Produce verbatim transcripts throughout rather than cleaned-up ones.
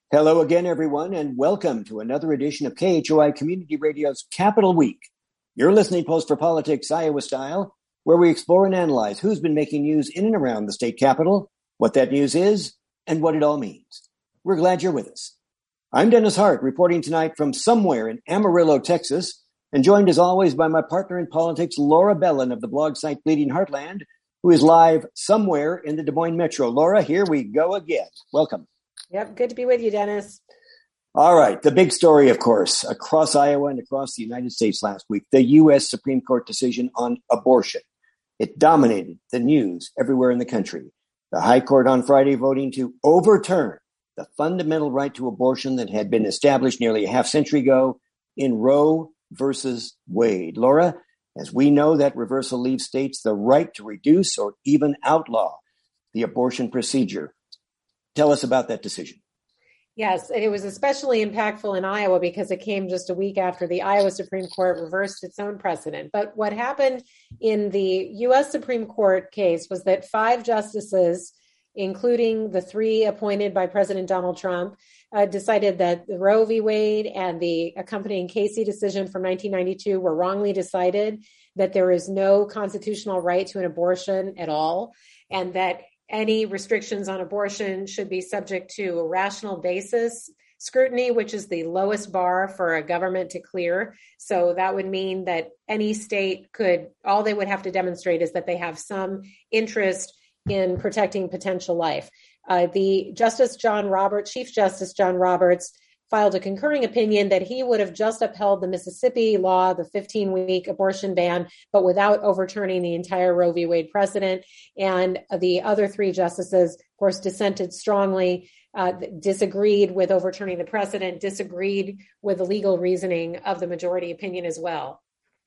Hello again, everyone, and welcome to another edition of K H O I Community Radio's Capital Week, your listening post for politics Iowa style, where we explore and analyze who's been making news in and around the state capitol, what that news is, and what it all means. We're glad you're with us. I'm Dennis Hart, reporting tonight from somewhere in Amarillo, Texas, and joined as always by my partner in politics, Laura Bellin of the blog site Bleeding Heartland, who is live somewhere in the Des Moines Metro. Laura, here we go again. Welcome. Yep, good to be with you, Dennis. All right, the big story, of course, across Iowa and across the United States last week, the U S Supreme Court decision on abortion. It dominated the news everywhere in the country. The High Court on Friday voting to overturn the fundamental right to abortion that had been established nearly a half century ago in Roe versus Wade. Laura, as we know, that reversal leaves states the right to reduce or even outlaw the abortion procedure. Tell us about that decision. Yes, and it was especially impactful in Iowa because it came just a week after the Iowa Supreme Court reversed its own precedent. But what happened in the U S Supreme Court case was that five justices, including the three appointed by President Donald Trump, uh, decided that the Roe v. Wade and the accompanying Casey decision from nineteen ninety-two were wrongly decided, that there is no constitutional right to an abortion at all, and that any restrictions on abortion should be subject to a rational basis scrutiny, which is the lowest bar for a government to clear. So that would mean that any state could, all they would have to demonstrate is that they have some interest in protecting potential life. Uh, the Justice John Roberts, Chief Justice John Roberts, filed a concurring opinion that he would have just upheld the Mississippi law, the fifteen-week abortion ban, but without overturning the entire Roe v. Wade precedent. And the other three justices, of course, dissented strongly, uh, disagreed with overturning the precedent, disagreed with the legal reasoning of the majority opinion as well.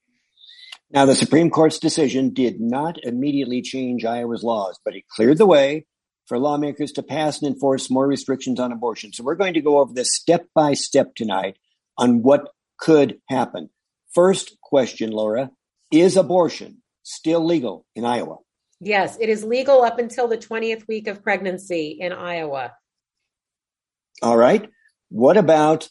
Now, the Supreme Court's decision did not immediately change Iowa's laws, but it cleared the way for lawmakers to pass and enforce more restrictions on abortion. So we're going to go over this step by step tonight on what could happen. First question, Laura, is abortion still legal in Iowa? Yes, it is legal up until the twentieth week of pregnancy in Iowa. All right. What about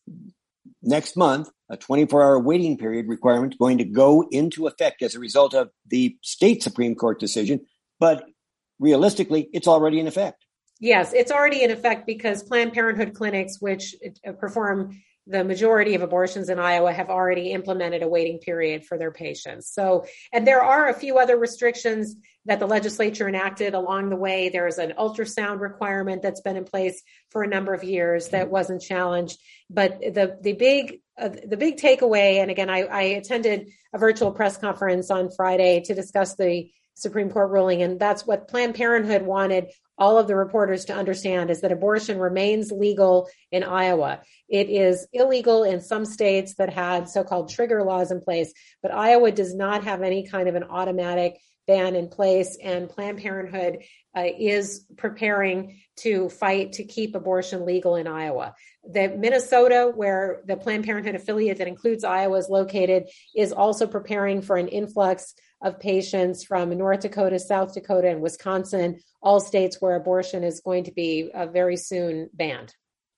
next month, a twenty-four hour waiting period requirement going to go into effect as a result of the state Supreme Court decision, but realistically, it's already in effect. Yes, it's already in effect because Planned Parenthood clinics, which perform the majority of abortions in Iowa, have already implemented a waiting period for their patients. So, and there are a few other restrictions that the legislature enacted along the way. There's an ultrasound requirement that's been in place for a number of years that wasn't challenged. But the the big uh, the big takeaway, and again, I, I attended a virtual press conference on Friday to discuss the Supreme Court ruling, and that's what Planned Parenthood wanted all of the reporters to understand, is that abortion remains legal in Iowa. It is illegal in some states that had so-called trigger laws in place, but Iowa does not have any kind of an automatic ban in place, and Planned Parenthood uh, is preparing to fight to keep abortion legal in Iowa. The Minnesota, where the Planned Parenthood affiliate that includes Iowa is located, is also preparing for an influx of patients from North Dakota, South Dakota, and Wisconsin, all states where abortion is going to be uh, very soon banned.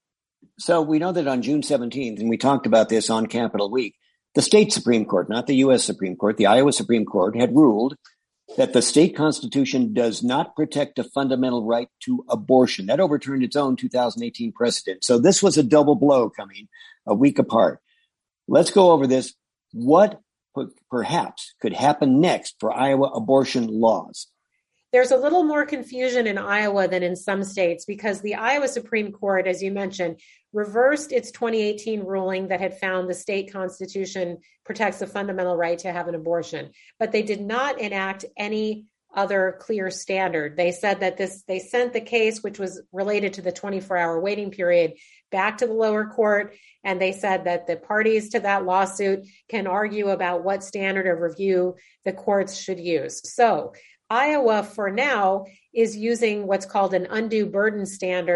So we know that on June seventeenth, and we talked about this on Capitol Week, the state Supreme Court, not the U S Supreme Court, the Iowa Supreme Court had ruled that the state constitution does not protect a fundamental right to abortion. That overturned its own two thousand eighteen precedent. So this was a double blow coming a week apart. Let's go over this. What perhaps could happen next for Iowa abortion laws? There's a little more confusion in Iowa than in some states because the Iowa Supreme Court, as you mentioned, reversed its twenty eighteen ruling that had found the state constitution protects the fundamental right to have an abortion. But they did not enact any other clear standard. They said that this, they sent the case, which was related to the twenty-four hour waiting period, back to the lower court. And they said that the parties to that lawsuit can argue about what standard of review the courts should use. So Iowa, for now, is using what's called an undue burden standard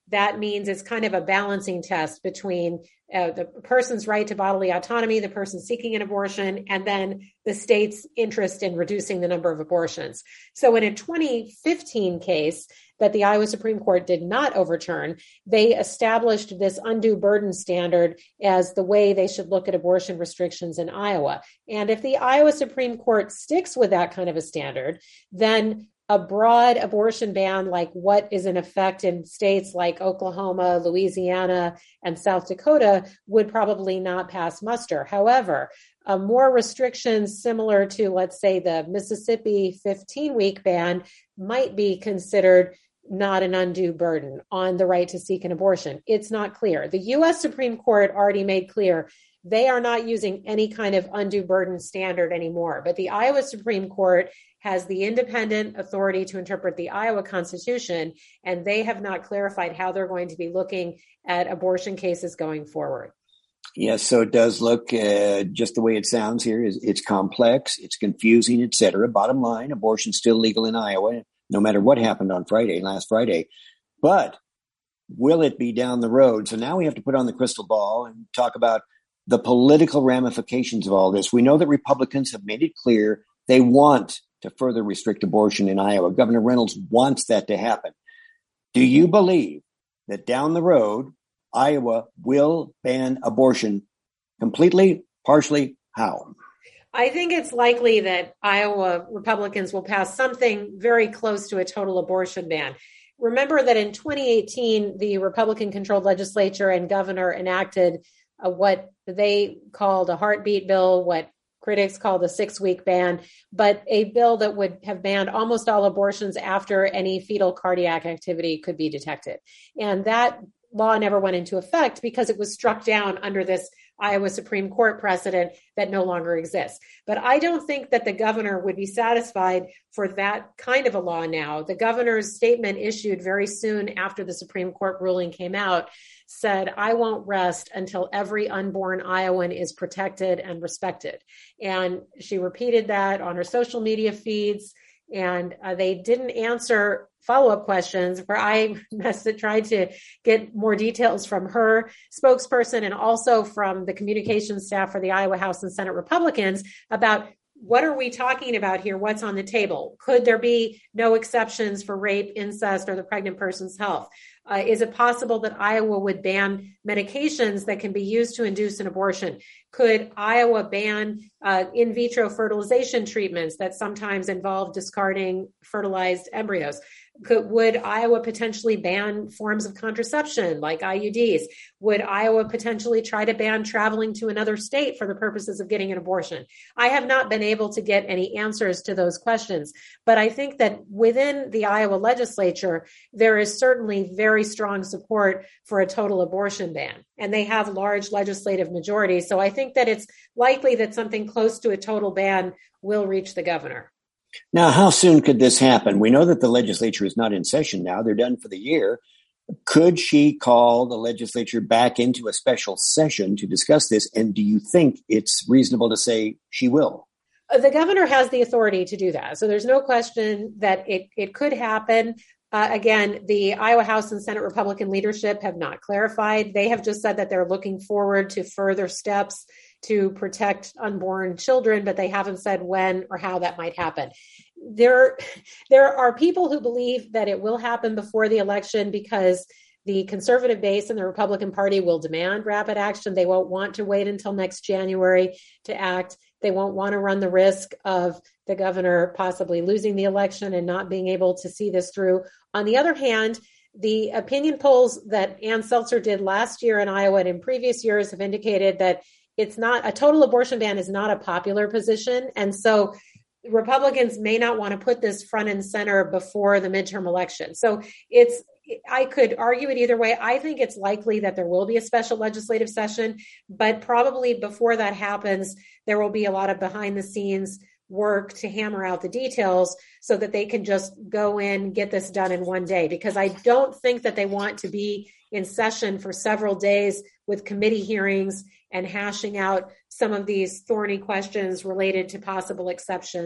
that means it's kind of a balancing test between uh, the person's right to bodily autonomy, the person seeking an abortion, and then the state's interest in reducing the number of abortions. So in a twenty fifteen case that the Iowa Supreme Court did not overturn, they established this undue burden standard as the way they should look at abortion restrictions in Iowa. And if the Iowa Supreme Court sticks with that kind of a standard, then a broad abortion ban like what is in effect in states like Oklahoma, Louisiana, and South Dakota would probably not pass muster. However, uh, more restrictions similar to, let's say, the Mississippi fifteen-week ban might be considered not an undue burden on the right to seek an abortion. It's not clear. The U S Supreme Court already made clear they are not using any kind of undue burden standard anymore. But the Iowa Supreme Court has the independent authority to interpret the Iowa Constitution, and they have not clarified how they're going to be looking at abortion cases going forward. Yes, so it does look uh, just the way it sounds here. Is it's complex, it's confusing, et cetera. Bottom line, abortion's still legal in Iowa, no matter what happened on Friday, last Friday. But will it be down the road? So now we have to put on the crystal ball and talk about the political ramifications of all this. We know that Republicans have made it clear they want to further restrict abortion in Iowa. Governor Reynolds wants that to happen. Do you believe that down the road, Iowa will ban abortion completely, partially? How? I think it's likely that Iowa Republicans will pass something very close to a total abortion ban. Remember that in twenty eighteen, the Republican-controlled legislature and governor enacted uh, what they called a heartbeat bill, what critics call the six-week ban, but a bill that would have banned almost all abortions after any fetal cardiac activity could be detected. And that law never went into effect because it was struck down under this Iowa Supreme Court precedent that no longer exists. But I don't think that the governor would be satisfied for that kind of a law now. The governor's statement issued very soon after the Supreme Court ruling came out said, I won't rest until every unborn Iowan is protected and respected. And she repeated that on her social media feeds. And uh, they didn't answer follow-up questions where I tried to get more details from her spokesperson and also from the communications staff for the Iowa House and Senate Republicans about what are we talking about here? What's on the table? Could there be no exceptions for rape, incest, or the pregnant person's health? Uh, is it possible that Iowa would ban medications that can be used to induce an abortion? Could Iowa ban uh, in vitro fertilization treatments that sometimes involve discarding fertilized embryos? Could, would Iowa potentially ban forms of contraception like I U Ds? Would Iowa potentially try to ban traveling to another state for the purposes of getting an abortion? I have not been able to get any answers to those questions, but I think that within the Iowa legislature, there is certainly very strong support for a total abortion ban, and they have large legislative majorities. So I think that it's likely that something close to a total ban will reach the governor. Now, how soon could this happen? We know that the legislature is not in session now. They're done for the year. Could she call the legislature back into a special session to discuss this? And do you think it's reasonable to say she will? The governor has the authority to do that. So there's no question that it, it could happen. Uh, again, the Iowa House and Senate Republican leadership have not clarified. They have just said that they're looking forward to further steps to protect unborn children, but they haven't said when or how that might happen. There, there are people who believe that it will happen before the election because the conservative base in the Republican Party will demand rapid action. They won't want to wait until next January to act. They won't want to run the risk of the governor possibly losing the election and not being able to see this through. On the other hand, the opinion polls that Ann Seltzer did last year in Iowa and in previous years have indicated that it's not a total abortion ban is not a popular position. And so Republicans may not want to put this front and center before the midterm election. So it's, I could argue it either way. I think it's likely that there will be a special legislative session, but probably before that happens, there will be a lot of behind the scenes work to hammer out the details so that they can just go in, get this done in one day, because I don't think that they want to be in session for several days with committee hearings and hashing out some of these thorny questions related to possible exceptions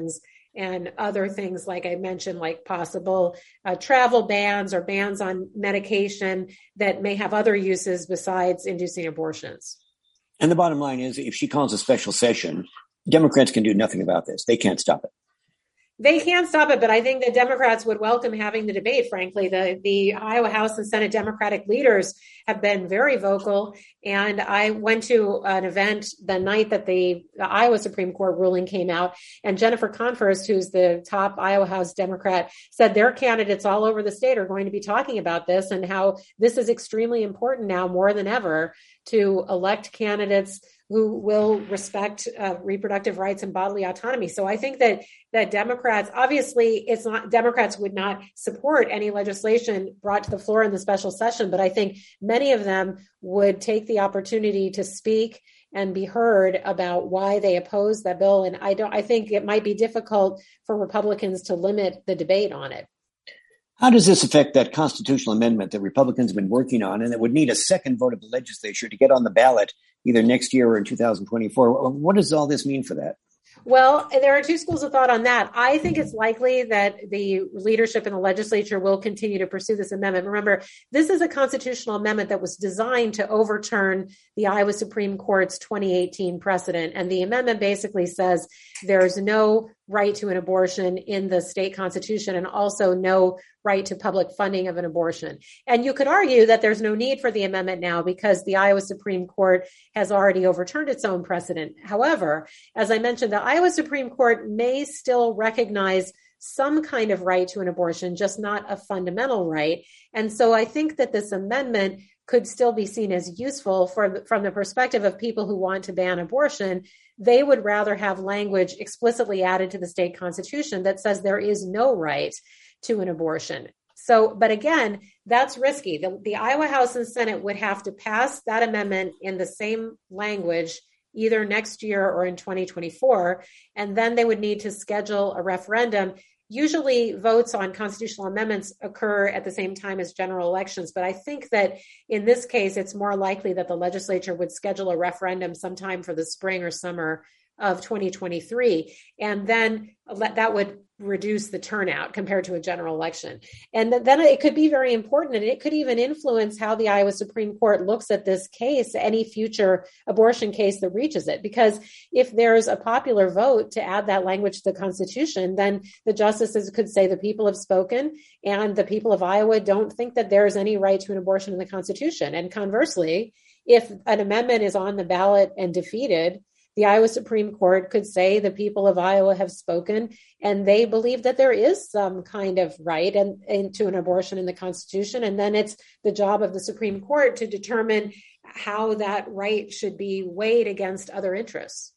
and other things, like I mentioned, like possible uh, travel bans or bans on medication that may have other uses besides inducing abortions. And the bottom line is, if she calls a special session, Democrats can do nothing about this. They can't stop it. They can't stop it, but I think the Democrats would welcome having the debate, frankly. The, the Iowa House and Senate Democratic leaders have been very vocal, and I went to an event the night that the, the Iowa Supreme Court ruling came out, and Jennifer Confirst, who's the top Iowa House Democrat, said their candidates all over the state are going to be talking about this and how this is extremely important now more than ever to elect candidates who will respect uh, reproductive rights and bodily autonomy. So I think that that Democrats, obviously, it's not Democrats would not support any legislation brought to the floor in the special session, but I think many of them would take the opportunity to speak and be heard about why they oppose that bill. And I don't. I think it might be difficult for Republicans to limit the debate on it. How does this affect that constitutional amendment that Republicans have been working on and that would need a second vote of the legislature to get on the ballot either next year or in two thousand twenty-four? What does all this mean for that? Well, there are two schools of thought on that. I think it's likely that the leadership in the legislature will continue to pursue this amendment. Remember, this is a constitutional amendment that was designed to overturn the Iowa Supreme Court's twenty eighteen precedent. And the amendment basically says there's no right to an abortion in the state constitution and also no right to public funding of an abortion. And you could argue that there's no need for the amendment now because the Iowa Supreme Court has already overturned its own precedent. However, as I mentioned, the Iowa Supreme Court may still recognize some kind of right to an abortion, just not a fundamental right. And so I think that this amendment could still be seen as useful for, from the perspective of people who want to ban abortion. They would rather have language explicitly added to the state constitution that says there is no right to an abortion. So, but again, that's risky. The, the Iowa House and Senate would have to pass that amendment in the same language either next year or in twenty twenty-four, and then they would need to schedule a referendum. Usually votes on constitutional amendments occur at the same time as general elections, but I think that in this case, it's more likely that the legislature would schedule a referendum sometime for the spring or summer of twenty twenty-three, and then that would reduce the turnout compared to a general election. And then it could be very important, and it could even influence how the Iowa Supreme Court looks at this case, any future abortion case that reaches it. Because if there's a popular vote to add that language to the Constitution, then the justices could say the people have spoken, and the people of Iowa don't think that there is any right to an abortion in the Constitution. And conversely, if an amendment is on the ballot and defeated, the Iowa Supreme Court could say the people of Iowa have spoken and they believe that there is some kind of right and, and to an abortion in the Constitution. And then it's the job of the Supreme Court to determine how that right should be weighed against other interests.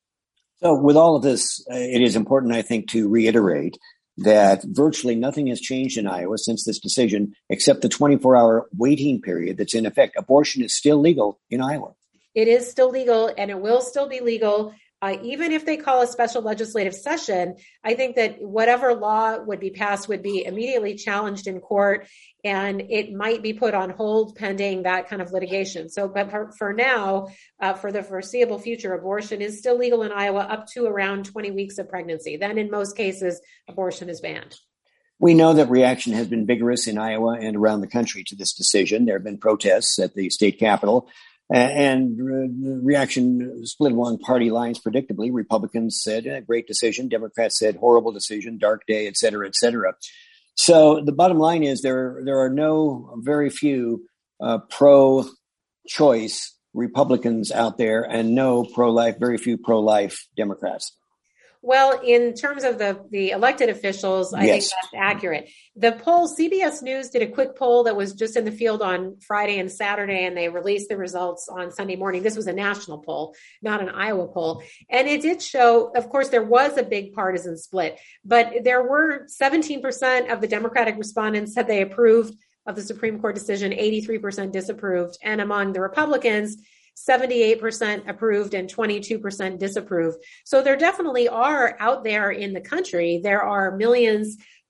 So with all of this, uh, it is important, I think, to reiterate that virtually nothing has changed in Iowa since this decision, except the twenty-four hour waiting period that's in effect. Abortion is still legal in Iowa. It is still legal, and it will still be legal. Uh, even if they call a special legislative session, I think that whatever law would be passed would be immediately challenged in court, and it might be put on hold pending that kind of litigation. So, but for, for now, uh, for the foreseeable future, abortion is still legal in Iowa up to around twenty weeks of pregnancy. Then in most cases, abortion is banned. We know that reaction has been vigorous in Iowa and around the country to this decision. There have been protests at the state capitol. And the reaction split along party lines, predictably. Republicans said, eh, great decision. Democrats said, horrible decision, dark day, et cetera, et cetera. So the bottom line is there, there are no, very few uh, pro-choice Republicans out there and no pro-life, very few pro-life Democrats. Well, in terms of the, the elected officials, I yes. think that's accurate. The poll, C B S News did a quick poll that was just in the field on Friday and Saturday, and they released the results on Sunday morning. This was a national poll, not an Iowa poll. And it did show, of course, there was a big partisan split, but there were seventeen percent of the Democratic respondents said they approved of the Supreme Court decision, eighty-three percent disapproved. And among the Republicans, seventy-eight percent approved and twenty-two percent disapproved. So there definitely are out there in the country, there are millions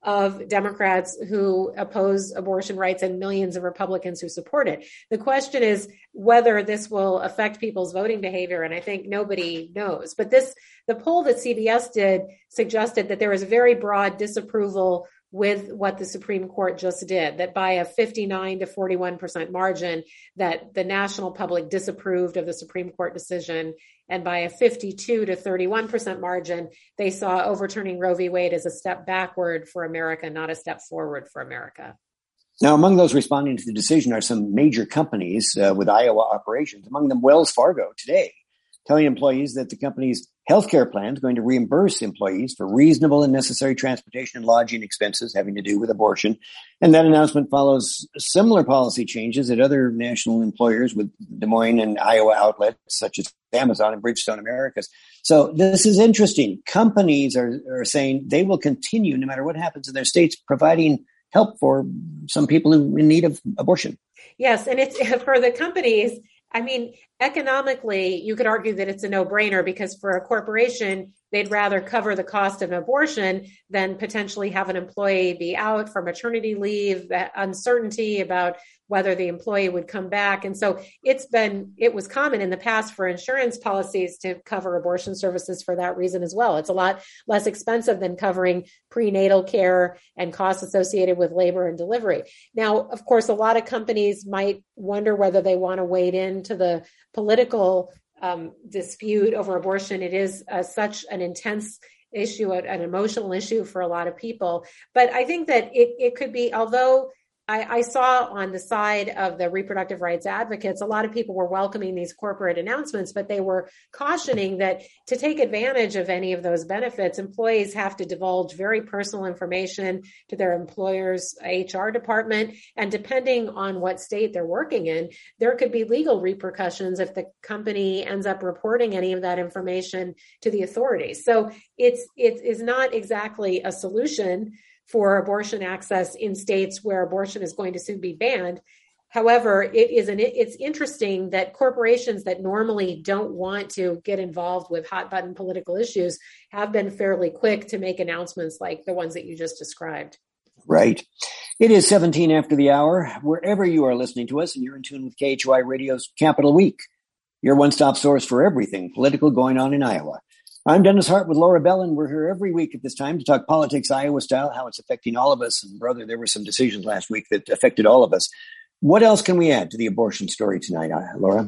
of Democrats who oppose abortion rights and millions of Republicans who support it. The question is whether this will affect people's voting behavior, and I think nobody knows. But this, the poll that C B S did suggested that there was a very broad disapproval with what the Supreme Court just did, that by a fifty-nine to forty-one percent margin, that the national public disapproved of the Supreme Court decision. And by a fifty-two to thirty-one percent margin, they saw overturning Roe v. Wade as a step backward for America, not a step forward for America. Now, among those responding to the decision are some major companies uh, with Iowa operations, among them Wells Fargo today, telling employees that the company's healthcare plan is going to reimburse employees for reasonable and necessary transportation and lodging expenses having to do with abortion. And that announcement follows similar policy changes at other national employers with Des Moines and Iowa outlets such as Amazon and Bridgestone Americas. So this is interesting. Companies are, are saying they will continue, no matter what happens in their states, providing help for some people in need of abortion. Yes, and it's for the companies. I mean, economically, you could argue that it's a no-brainer because for a corporation, they'd rather cover the cost of an abortion than potentially have an employee be out for maternity leave, that uncertainty about whether the employee would come back. And so it's been, it was common in the past for insurance policies to cover abortion services for that reason as well. It's a lot less expensive than covering prenatal care and costs associated with labor and delivery. Now, of course, a lot of companies might wonder whether they want to wade into the political um, dispute over abortion. It is uh, such an intense issue, an emotional issue for a lot of people. But I think that it, it could be, although I, I saw on the side of the reproductive rights advocates, a lot of people were welcoming these corporate announcements, but they were cautioning that to take advantage of any of those benefits, employees have to divulge very personal information to their employer's H R department. And depending on what state they're working in, there could be legal repercussions if the company ends up reporting any of that information to the authorities. So it's, it is not exactly a solution for abortion access in states where abortion is going to soon be banned. However, it is an, it's interesting that corporations that normally don't want to get involved with hot button political issues have been fairly quick to make announcements like the ones that you just described. Right. It is seventeen after the hour. Wherever you are listening to us, and you're in tune with K H O I Radio's Capital Week, your one-stop source for everything political going on in Iowa. I'm Dennis Hart with Laura Bell, and we're here every week at this time to talk politics Iowa style, how it's affecting all of us. And brother, there were some decisions last week that affected all of us. What else can we add to the abortion story tonight, Laura?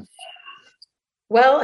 Well,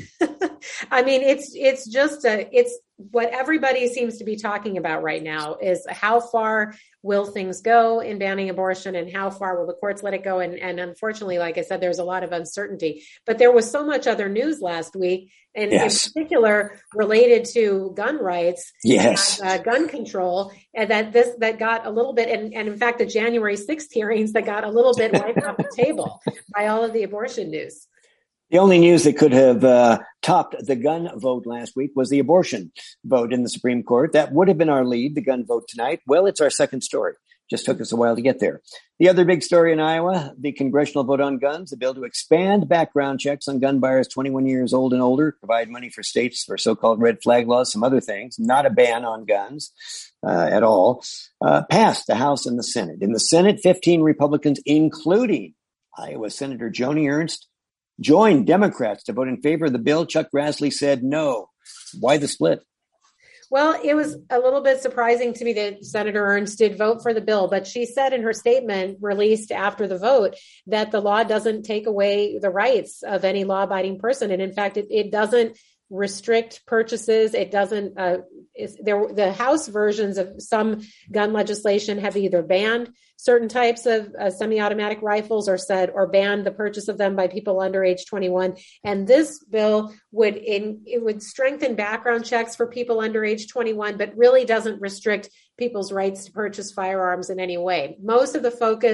I mean, it's it's just a, it's what everybody seems to be talking about right now is how far will things go in banning abortion and how far will the courts let it go? And, and unfortunately, like I said, there's a lot of uncertainty. But there was so much other news last week, and yes. in particular related to gun rights, yes, and, uh, gun control, and that this that got a little bit, and, and in fact, the January sixth hearings that got a little bit wiped off the table by all of the abortion news. The only news that could have uh, topped the gun vote last week was the abortion vote in the Supreme Court. That would have been our lead, the gun vote tonight. Well, it's our second story. Just took us a while to get there. The other big story in Iowa, the congressional vote on guns, the bill to expand background checks on gun buyers twenty-one years old and older, provide money for states for so-called red flag laws, some other things, not a ban on guns uh, at all, uh, passed the House and the Senate. In the Senate, fifteen Republicans, including Iowa Senator Joni Ernst, joined Democrats to vote in favor of the bill. Chuck Grassley said no. Why the split? Well, it was a little bit surprising to me that Senator Ernst did vote for the bill, but she said in her statement released after the vote that the law doesn't take away the rights of any law-abiding person. And in fact, it, it doesn't restrict purchases. It doesn't, uh, there, the House versions of some gun legislation have either banned certain types of uh, semi-automatic rifles or said, or banned the purchase of them by people under age twenty-one. And this bill would, in, it would strengthen background checks for people under age twenty-one, but really doesn't restrict people's rights to purchase firearms in any way. Most of the focus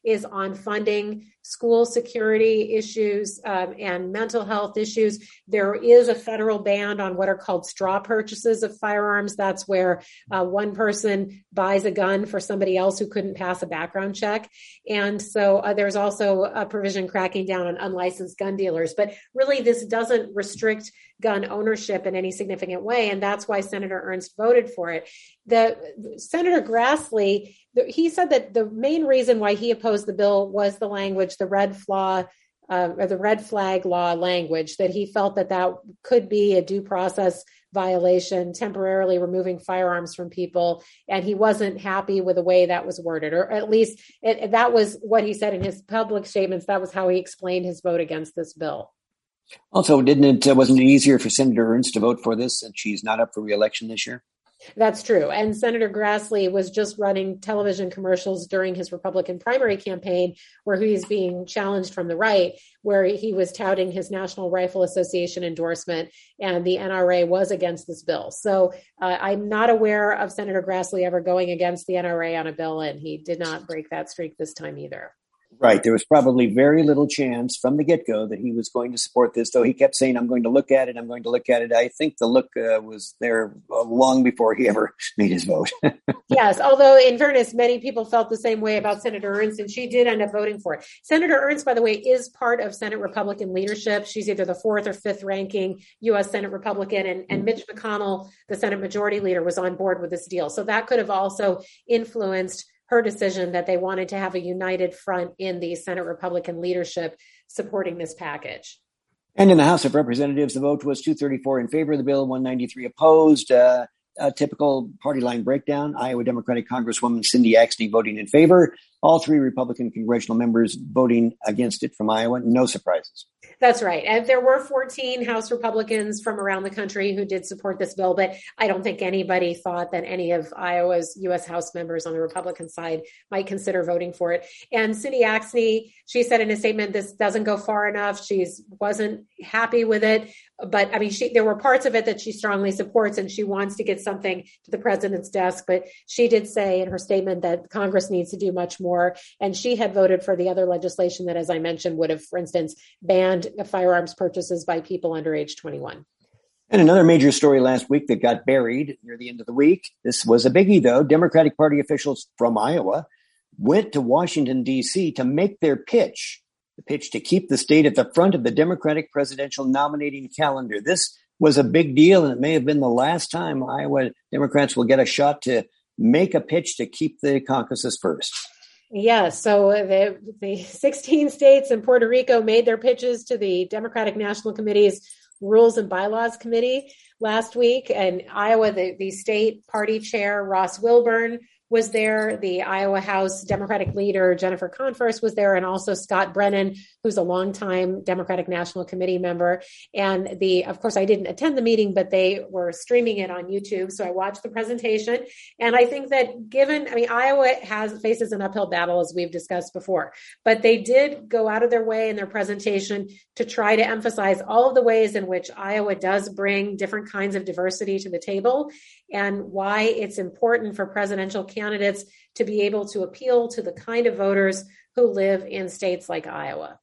is on funding school security issues um, and mental health issues. There is a federal ban on what are called straw purchases of firearms. That's where uh, one person buys a gun for somebody else who couldn't pass a background check. And so uh, there's also a provision cracking down on unlicensed gun dealers. But really, this doesn't restrict gun ownership in any significant way. And that's why Senator Ernst voted for it. The Senator Grassley, he said that the main reason why he opposed the bill was the language, the red flaw, uh, or the red flag law language, that he felt that that could be a due process violation, temporarily removing firearms from people. And he wasn't happy with the way that was worded, or at least it, that was what he said in his public statements. That was how he explained his vote against this bill. Also, didn't it, uh, wasn't it easier for Senator Ernst to vote for this since she's not up for re-election this year? That's true. And Senator Grassley was just running television commercials during his Republican primary campaign where he's being challenged from the right, where he was touting his National Rifle Association endorsement, and the N R A was against this bill. So uh, I'm not aware of Senator Grassley ever going against the N R A on a bill, and he did not break that streak this time either. Right. There was probably very little chance from the get-go that he was going to support this, though he kept saying, I'm going to look at it, I'm going to look at it. I think the look uh, was there uh, long before he ever made his vote. Yes, although in fairness, many people felt the same way about Senator Ernst, and she did end up voting for it. Senator Ernst, by the way, is part of Senate Republican leadership. She's either the fourth or fifth ranking U S Senate Republican, and, and Mitch McConnell, the Senate Majority Leader, was on board with this deal. So that could have also influenced her decision that they wanted to have a united front in the Senate Republican leadership supporting this package. And in the House of Representatives, the vote was two thirty-four in favor of the bill, one ninety-three opposed. Uh, a typical party line breakdown. Iowa Democratic Congresswoman Cindy Axne voting in favor. All three Republican congressional members voting against it from Iowa. No surprises. That's right. And there were fourteen House Republicans from around the country who did support this bill, but I don't think anybody thought that any of Iowa's U S House members on the Republican side might consider voting for it. And Cindy Axne, she said in a statement, this doesn't go far enough. She wasn't happy with it. But I mean, she, there were parts of it that she strongly supports, and she wants to get something to the president's desk. But she did say in her statement that Congress needs to do much more. And she had voted for the other legislation that, as I mentioned, would have, for instance, banned firearms purchases by people under age twenty-one. And another major story last week that got buried near the end of the week. This was a biggie, though. Democratic Party officials from Iowa went to Washington, D C to make their pitch. The pitch to keep the state at the front of the Democratic presidential nominating calendar. This was a big deal, and it may have been the last time Iowa Democrats will get a shot to make a pitch to keep the caucuses first. Yeah, so the, the sixteen states and Puerto Rico made their pitches to the Democratic National Committee's Rules and Bylaws Committee last week. And Iowa, the, the state party chair, Ross Wilburn, was there. The Iowa House Democratic leader, Jennifer Converse, was there, and also Scott Brennan, who's a longtime Democratic National Committee member. And the, of course, I didn't attend the meeting, but they were streaming it on YouTube. So I watched the presentation. And I think that given, I mean, Iowa has faces an uphill battle, as we've discussed before, but they did go out of their way in their presentation to try to emphasize all of the ways in which Iowa does bring different kinds of diversity to the table, and why it's important for presidential candidates to be able to appeal to the kind of voters who live in states like Iowa.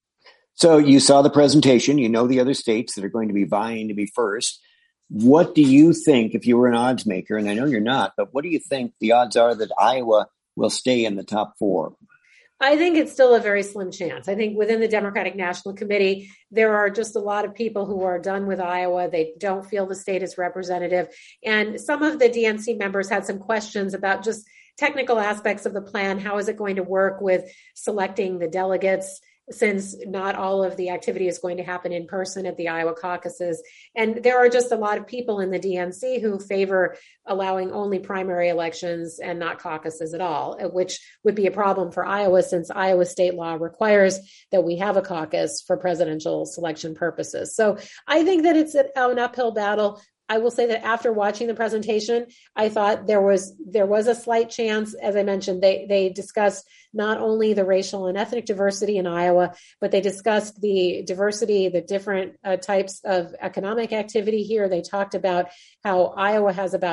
So you saw the presentation, you know the other states that are going to be vying to be first. What do you think, if you were an odds maker, and I know you're not, but what do you think the odds are that Iowa will stay in the top four? I think it's still a very slim chance. I think within the Democratic National Committee, there are just a lot of people who are done with Iowa. They don't feel the state is representative. And some of the D N C members had some questions about just technical aspects of the plan. How is it going to work with selecting the delegates, since not all of the activity is going to happen in person at the Iowa caucuses? And there are just a lot of people in the D N C who favor allowing only primary elections and not caucuses at all, which would be a problem for Iowa, since Iowa state law requires that we have a caucus for presidential selection purposes. So I think that it's an uphill battle. I will say that after watching the presentation, I thought there was there was a slight chance. As I mentioned, they they discussed not only the racial and ethnic diversity in Iowa, but they discussed the diversity, the different uh, types of economic activity here. They talked about how Iowa has about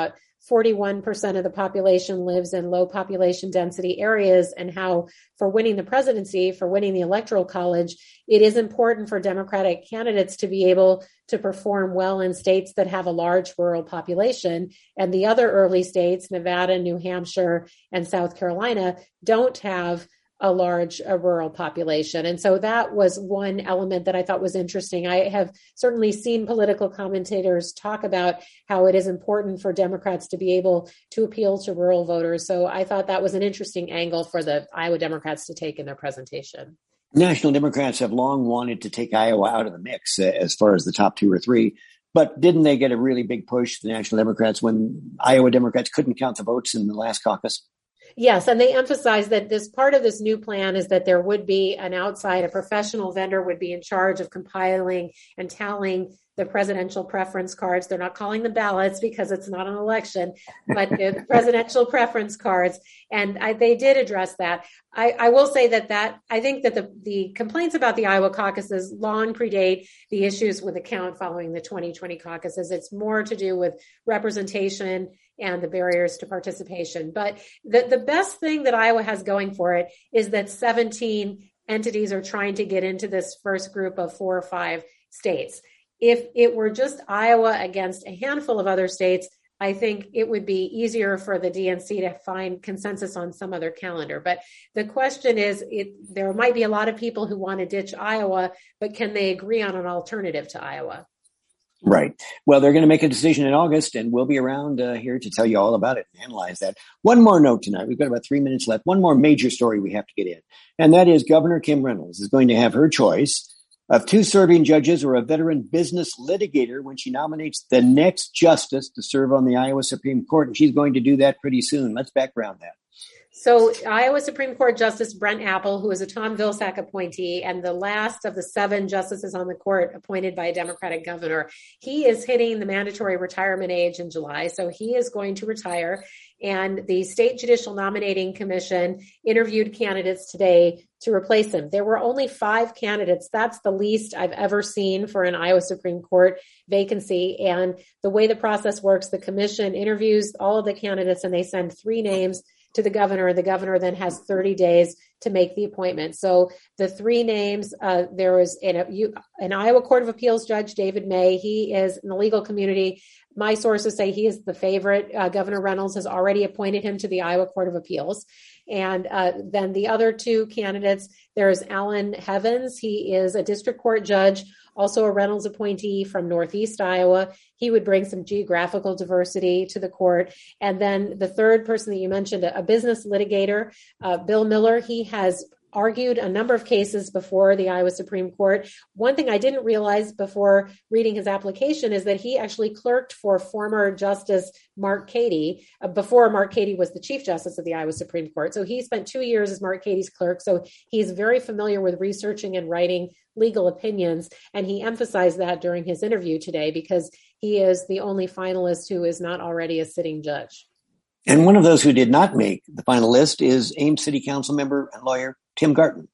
forty-one percent of the population lives in low population density areas, and how for winning the presidency, for winning the Electoral College, it is important for Democratic candidates to be able to perform well in states that have a large rural population. And the other early states, Nevada, New Hampshire, and South Carolina, don't have a large a rural population. And so that was one element that I thought was interesting. I have certainly seen political commentators talk about how it is important for Democrats to be able to appeal to rural voters. So I thought that was an interesting angle for the Iowa Democrats to take in their presentation. National Democrats have long wanted to take Iowa out of the mix uh, as far as the top two or three. But didn't they get a really big push, the National Democrats, when Iowa Democrats couldn't count the votes in the last caucus? Yes, and they emphasized that this part of this new plan is that there would be an outside, a professional vendor would be in charge of compiling and tallying the presidential preference cards. They're not calling them ballots because it's not an election, but the presidential preference cards. And I, they did address that. I, I will say that that I think that the, the complaints about the Iowa caucuses long predate the issues with the count following the twenty twenty caucuses. It's more to do with representation and the barriers to participation. But the, the best thing that Iowa has going for it is that seventeen entities are trying to get into this first group of four or five states. If it were just Iowa against a handful of other states, I think it would be easier for the D N C to find consensus on some other calendar. But the question is, it, there might be a lot of people who want to ditch Iowa, but can they agree on an alternative to Iowa? Right. Well, they're going to make a decision in August, and we'll be around uh, here to tell you all about it and analyze that. One more note tonight. We've got about three minutes left. One more major story we have to get in, and that is Governor Kim Reynolds is going to have her choice of two serving judges or a veteran business litigator when she nominates the next justice to serve on the Iowa Supreme Court, and she's going to do that pretty soon. Let's background that. So Iowa Supreme Court Justice Brent Apple, who is a Tom Vilsack appointee and the last of the seven justices on the court appointed by a Democratic governor, he is hitting the mandatory retirement age in July. So he is going to retire. And the State Judicial Nominating Commission interviewed candidates today to replace him. There were only five candidates. That's the least I've ever seen for an Iowa Supreme Court vacancy. And the way the process works, the commission interviews all of the candidates and they send three names to the governor. The governor then has thirty days to make the appointment. So the three names, uh, there was an, an Iowa Court of Appeals judge, David May. He is in the legal community. My sources say he is the favorite. Uh, Governor Reynolds has already appointed him to the Iowa Court of Appeals. And uh, then the other two candidates, there's Alan Hevins. He is a district court judge, also a Reynolds appointee from Northeast Iowa. He would bring some geographical diversity to the court. And then the third person that you mentioned, a business litigator, uh, Bill Miller, he has argued a number of cases before the Iowa Supreme Court. One thing I didn't realize before reading his application is that he actually clerked for former Justice Mark Cady uh, before Mark Cady was the Chief Justice of the Iowa Supreme Court. So he spent two years as Mark Cady's clerk. So he's very familiar with researching and writing legal opinions. And he emphasized that during his interview today because he is the only finalist who is not already a sitting judge. And one of those who did not make the final list is Ames City Council member and lawyer Tim Garton.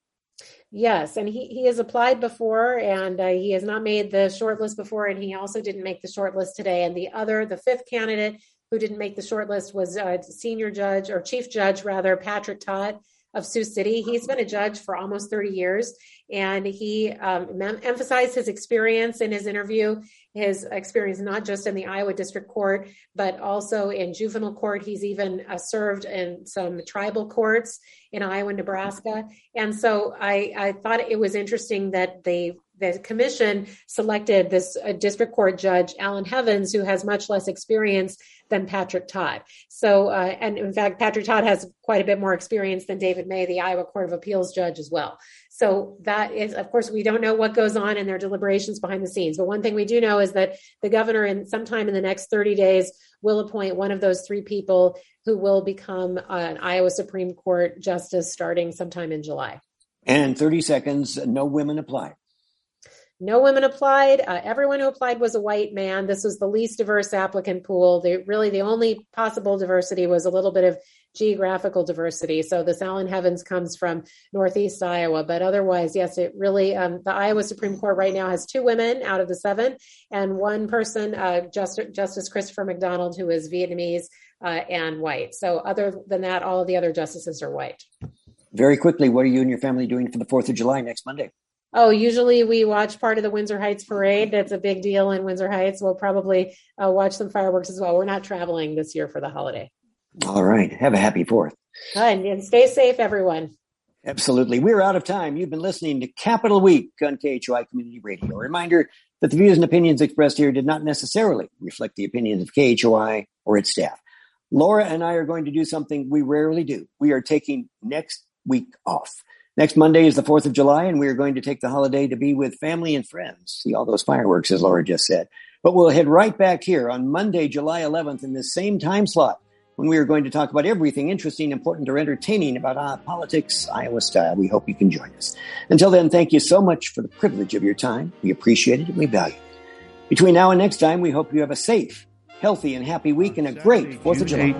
Yes, and he, he has applied before, and uh, he has not made the short list before, and he also didn't make the short list today. And the other, the fifth candidate who didn't make the short list was uh, senior judge, or chief judge, rather, Patrick Todd of Sioux City. He's been a judge for almost thirty years, and he um, mem- emphasized his experience in his interview, his experience not just in the Iowa District Court, but also in juvenile court. He's even uh, served in some tribal courts in Iowa and Nebraska. And so I, I thought it was interesting that the the commission selected this uh, district court judge, Alan Hevins, who has much less experience than Patrick Todd. So, uh, and in fact, Patrick Todd has quite a bit more experience than David May, the Iowa Court of Appeals judge as well. So that is, of course, we don't know what goes on in their deliberations behind the scenes. But one thing we do know is that the governor, in sometime in the next thirty days, will appoint one of those three people who will become an Iowa Supreme Court justice starting sometime in July. And thirty seconds, no women apply. No women applied. Uh, everyone who applied was a white man. This was the least diverse applicant pool. They, really, the only possible diversity was a little bit of geographical diversity. So this Alan Heavens comes from Northeast Iowa, but otherwise, yes, it really, um, the Iowa Supreme Court right now has two women out of the seven, and one person, uh, Justice, Justice Christopher McDonald, who is Vietnamese uh, and white. So other than that, all of the other justices are white. Very quickly, what are you and your family doing for the fourth of July next Monday? Oh, usually we watch part of the Windsor Heights parade. That's a big deal in Windsor Heights. We'll probably uh, watch some fireworks as well. We're not traveling this year for the holiday. All right. Have a happy fourth. And, and stay safe, everyone. Absolutely. We're out of time. You've been listening to Capital Week on K H O I Community Radio. A reminder that the views and opinions expressed here did not necessarily reflect the opinions of K H O I or its staff. Laura and I are going to do something we rarely do. We are taking next week off. Next Monday is the fourth of July, and we are going to take the holiday to be with family and friends. See all those fireworks, as Laura just said. But we'll head right back here on Monday, July eleventh, in this same time slot, when we are going to talk about everything interesting, important, or entertaining about uh, politics, Iowa style. We hope you can join us. Until then, thank you so much for the privilege of your time. We appreciate it and we value it. Between now and next time, we hope you have a safe, healthy, and happy week and a great fourth of July.